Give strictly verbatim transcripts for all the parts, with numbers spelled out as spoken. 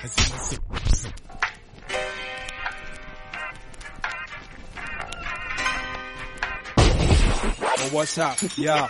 Oh, what's up? Yeah.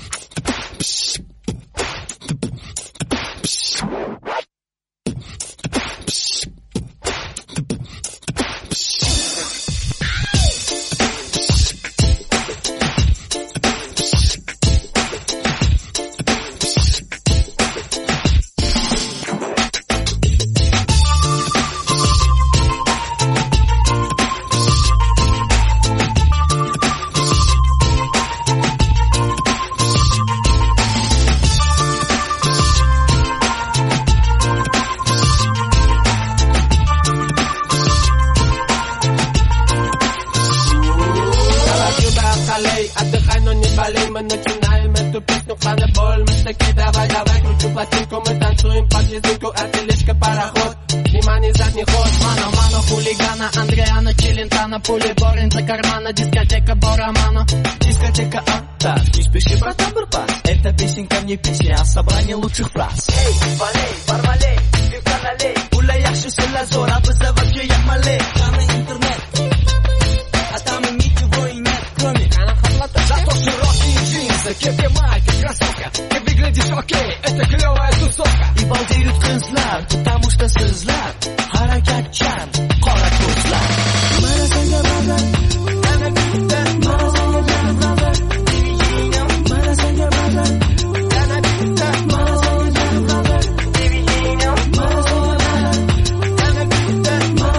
Отдыхай, но не болей, мы начинаем эту песню ханебол. Мы такие, давай, давай, кручу пластинку, мы танцуем под языку, а тележка пароход. Внимание, задний ход. Мано, мано, хулигана, Андриана, Челентана, пули Борин за кармана, дискотека Боромано. Дискотека Анта, не спеши, братан, бурпа. Эта песенка не песня, а собрание лучших фраз. Эй, валей, бармалей, пивка налей. Пуля яхши сила зора, вызывать же я малей. Странный интернет, а там и ничего и нет, кроме Зато широкие джинсы, кепи, майка, кроссовка. Ты выглядишь окей, это клевая тусовка. И балдеют кызлар, потому что сызлар harakatchan, qora ko'zlar. Mana senga bazar, ana bitta, mana senga bazar, mana senga bazar, ana bitta, mana senga bazar, mana senga bazar, ana bitta, mana senga bazar, mana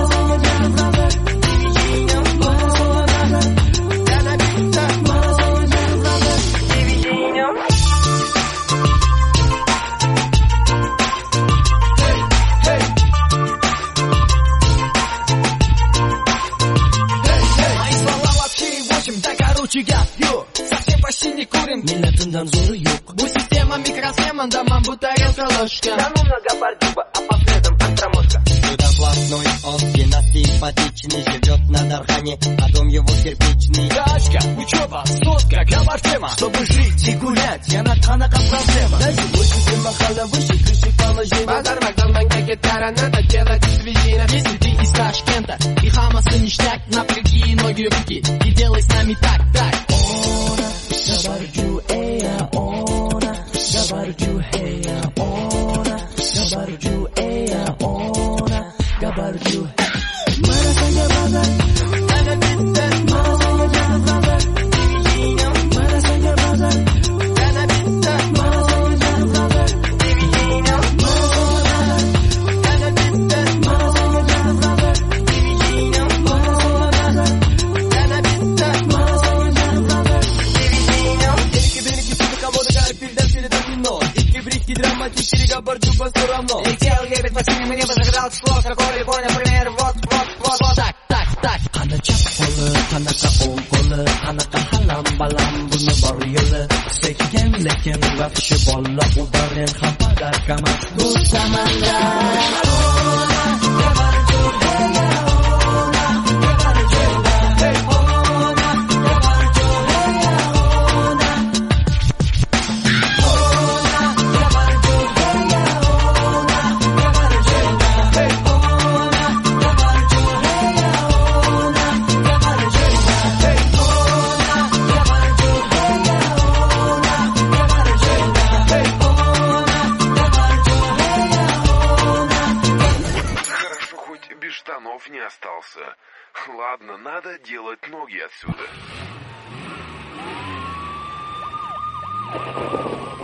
Йо, совсем почти не курим. Милләтеннән зуры юк. Бу система микросхема, да мам, бу тарелка ложка. Да ну много бордюба, а по следам антромошка. Судоплатной он геносимпатичный, живет на Дархане, а дом его кирпичный. Тачка, учеба, сотка, гамар тема. Чтобы жить и гулять, я на Танака проблема. Дайте выше, ты махала выше, крыши положи. Базар, Макдональдс, гитара, надо делать из визина. Если ты из Ташкента и хамаса ништяк, напряги ноги, руки и делай с нами так, так. Ona, gabarju eya, ona, gabarju heya, ona, gabarju eya, ona, gabarju. Mana senga bazar, ana bitta, mana senga bazar, mana senga bazar, ana bitta, mana senga bazar, ana bitta, mana senga bazar, ana bitta, mana драматический габарджу по сторону. Летел ебет по синему небу, загадал число, какое ли понял, пример, вот, вот, вот, вот, так, так, так. Qana chaqoli, qanaqa o'g'ili, qanaqa halam balam, buni bor yo'li. Sekin lekin vahshi bola, u darren ham padarkaman. Bu zamanda ona, gabarju heya, ona, gabarju hey, ona, gabarju heya, ona. Штанов не остался. Ладно, надо делать ноги отсюда.